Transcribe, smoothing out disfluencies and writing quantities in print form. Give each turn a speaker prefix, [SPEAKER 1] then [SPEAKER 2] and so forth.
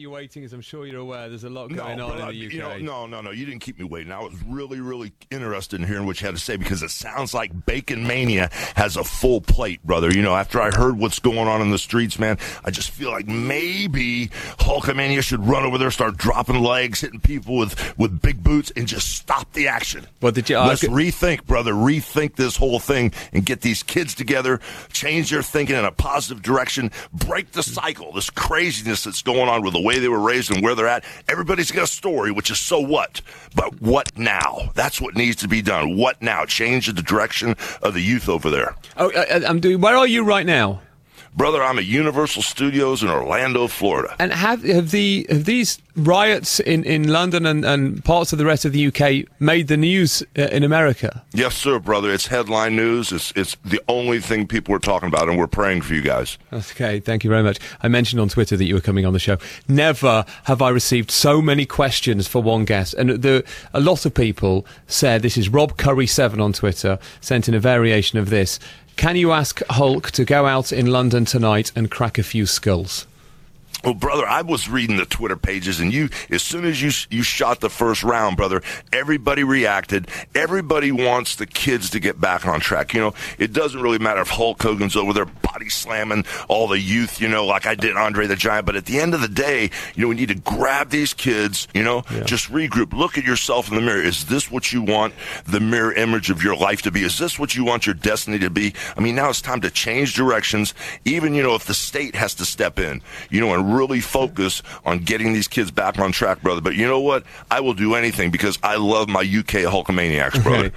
[SPEAKER 1] You're waiting, as I'm sure you're aware. There's a lot going on in the UK.
[SPEAKER 2] No. You didn't keep me waiting. I was really interested in hearing what you had to say because it sounds like Bacon Mania has a full plate, brother. You know, after I heard what's going on in the streets, man, I just feel like maybe Hulkamania should run over there, start dropping legs, hitting people with big boots, and just stop the action.
[SPEAKER 1] Well, did you?
[SPEAKER 2] Let's rethink, brother. Rethink this whole thing and get these kids together, change their thinking in a positive direction, break the cycle, this craziness that's going on with the way they were raised and where they're at. Everybody's got a story, which is so what? But what now? That's what needs to be done. What now? Change the direction of the youth over there.
[SPEAKER 1] Oh, where are you right now?
[SPEAKER 2] Brother, I'm at Universal Studios in Orlando, Florida.
[SPEAKER 1] And have these riots in London and parts of the rest of the UK made the news in America?
[SPEAKER 2] Yes, sir, brother. It's headline news. It's the only thing people are talking about, and we're praying for you guys.
[SPEAKER 1] Okay, thank you very much. I mentioned on Twitter that you were coming on the show. Never have I received so many questions for one guest. And a lot of people said, this is Rob Curry7 on Twitter, sent in a variation of this. Can you ask Hulk to go out in London tonight and crack a few skulls?
[SPEAKER 2] Well, brother, I was reading the Twitter pages, and as soon as you shot the first round, brother, everybody reacted. Everybody wants the kids to get back on track. You know, it doesn't really matter if Hulk Hogan's over there body slamming all the youth, you know, like I did Andre the Giant. But at the end of the day, you know, we need to grab these kids, you know, just regroup. Look at yourself in the mirror. Is this what you want the mirror image of your life to be? Is this what you want your destiny to be? I mean, now it's time to change directions, even, you know, if the state has to step in, you know, and really focus on getting these kids back on track, brother. But you know what? I will do anything because I love my UK Hulkamaniacs, brother.